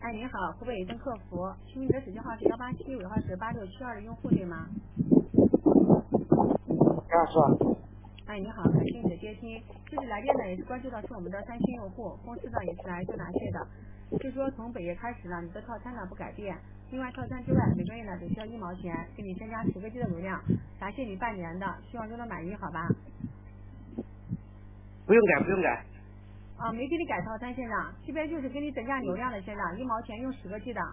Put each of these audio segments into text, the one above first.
哎，您好，湖北移动客服，请问你的手机号是187，尾号是8672的用户对吗？ 是。 哎，你好，感谢你的接听。这次来电呢也是关注到是我们的3星用户，公司呢也是来做答谢的。是说从本月开始呢，你的套餐呢不改变，另外套餐之外每个月呢只需要1毛钱，给你增加10个G的流量，答谢你半年的，希望用的满意，好吧？ 不用改，不用改。 啊，没给你改套餐，先生，这边就是给你增加流量的，先生，1毛钱用10个G的。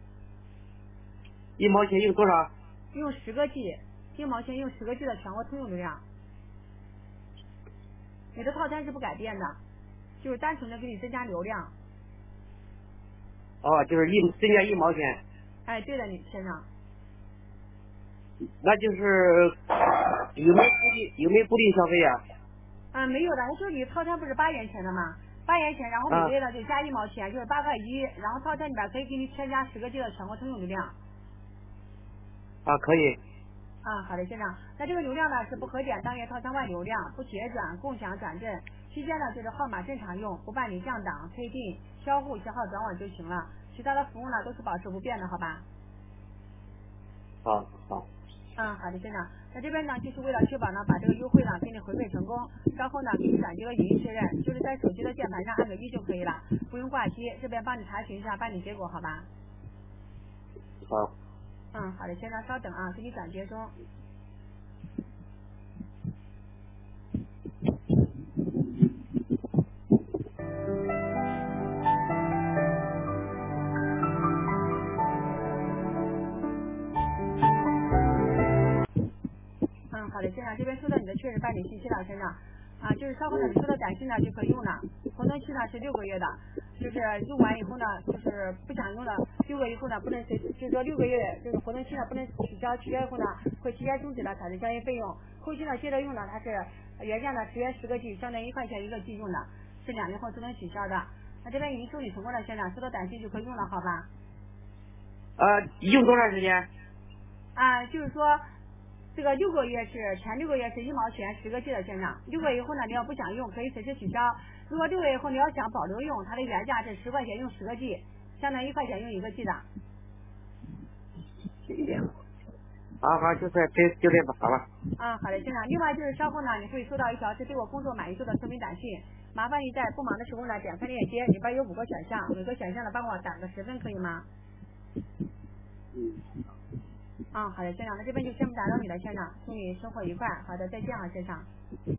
1毛钱用多少？ 用10个G，1毛钱用10个G的全国通用流量。你的套餐是不改变的，就是单纯的给你增加流量。 哦，就是增加1毛钱。 哎，对的，你先生。 那就是有没有固定消费呀？ 啊，没有的，他说你套餐不是8元钱的吗？8元钱，然后每个月呢就加1毛钱，就是8块1，然后套餐里边可以给你添加10个G的全国通用流量。 啊，可以。 啊，好的，先生。那这个流量呢是不可点当月套餐外流量，不结转、共享、转正。期间呢就是号码正常用，不办理降档、退订、销户、消耗转网就行了。其他的服务呢都是保持不变的，好吧？ 好。 好的，先生。那这边呢，就是为了确保呢，把这个优惠呢给你回馈成功，稍后呢给你转接个语音确认，就是在手机的键盘上按个1就可以了，不用挂机。这边帮你查询一下办理结果，好吧？ 好。 好的，先生，稍等啊，给你转接中。好的，先生，这边收到你的确认办理信息了，先生。就是稍后呢，你收到短信呢就可以用了。活动期呢是6个月的，就是用完以后呢，就是不想用了，6个月以后呢不能就是说6个月就是活动期呢不能取消，取消以后呢会提前终止了产生交易费用。后期呢接着用呢，它是原价呢10元10个G，相当于1块钱1个G用的，是2年后自动取消的。那这边已经受理成功了，先生，收到短信就可以用了，好吧？ 用多长时间？ 就是说。这个6个月是前6个月是1毛钱10个G的，先生。6个月以后呢，你要不想用，可以随时取消。如果6个月以后你要想保留用，它的原价是10块钱用10个G，相当于1块钱用1个G的。 好，就这吧，好了。 好的，先生。另外就是稍后呢，你会收到一条是对我工作满意度的说明短信，麻烦你在不忙的时候呢，点开链接，里边有5个选项，每个选项呢帮我打个10分，可以吗？好的，先生，那这边就先不打扰你了，先生，祝你生活愉快。好的，再见啊，先生。